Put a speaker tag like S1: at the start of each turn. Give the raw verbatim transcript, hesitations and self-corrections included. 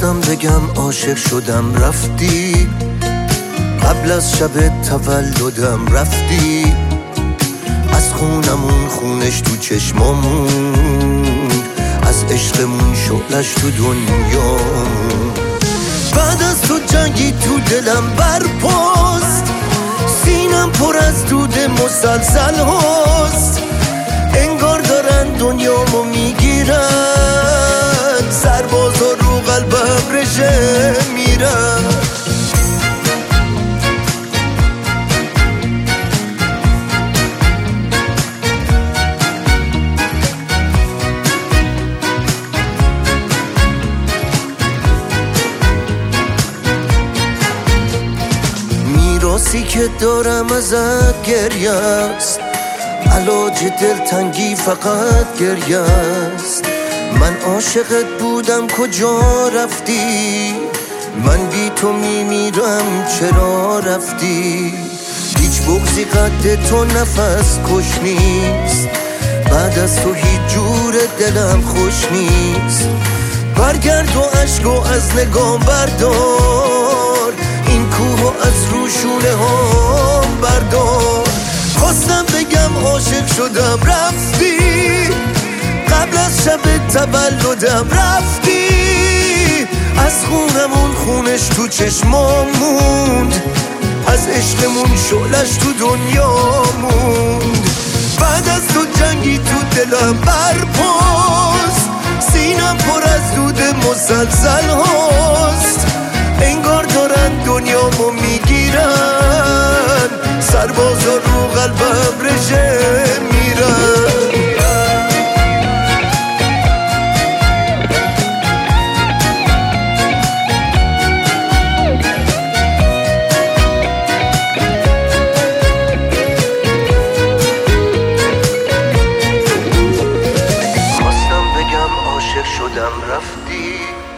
S1: خواستم بگم عاشق شدم رفتی، قبل از شب تولدم رفتی، از خونمون خونش تو چشمامون، از عشقمون شعلش تو دنیا. بعد از تو جنگی تو دلم برپاست، سینم پر از دود مسلسل هاست، انگار دارن دنیامو میگیرن، سربازا رو قلبم رژه میرن. میراثی که دارم ازت گریه است، علاج دلتنگی فقط گریه است. من عاشقت بودم کجا رفتی، من بی تو میمیرم چرا رفتی. هیچ بغضی قد تو نفس کش نیست، بعد از تو هیچ جور دلم خوش نیست. برگرد و عشق و از نگام بردار، این کوه از روشونه هم بردار. خواستم بگم عاشق شدم رفتی، قبل از شب تولدم رفتی، از خونمون خونش تو چشمام موند، از عشقمون شعلش تو دنیا موند. بعد از تو جنگی تو دلم برپاست، سینم پر از دود مسلسل هاست، انگار دارن دنیامو میگیرن، سربازا رو قلبم رژه میرن. خواستم بگم عاشق شدم رفتی،